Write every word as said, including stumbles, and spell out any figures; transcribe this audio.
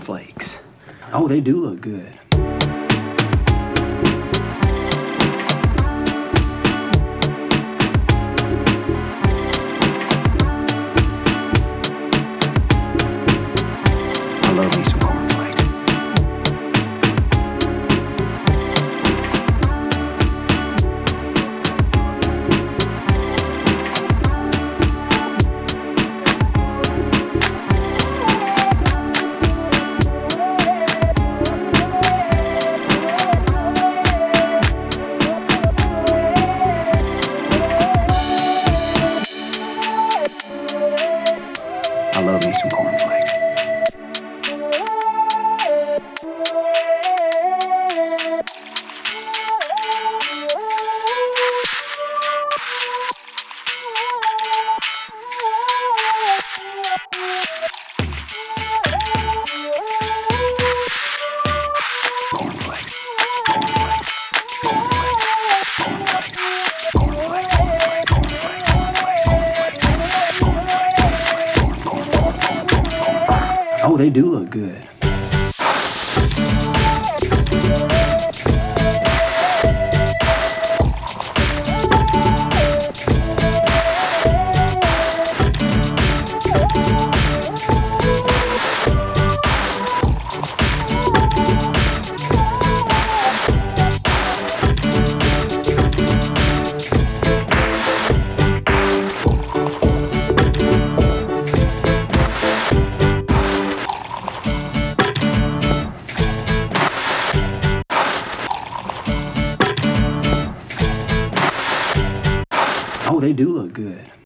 cornflakes. Oh, they do look good. I love me some cornflakes. I love me some cornflakes. Cornflakes. Cornflakes. Cornflakes. Cornflakes. Cornflakes. Cornflakes. Cornflakes. Cornflakes. Oh, they do look good. Oh, they do look good.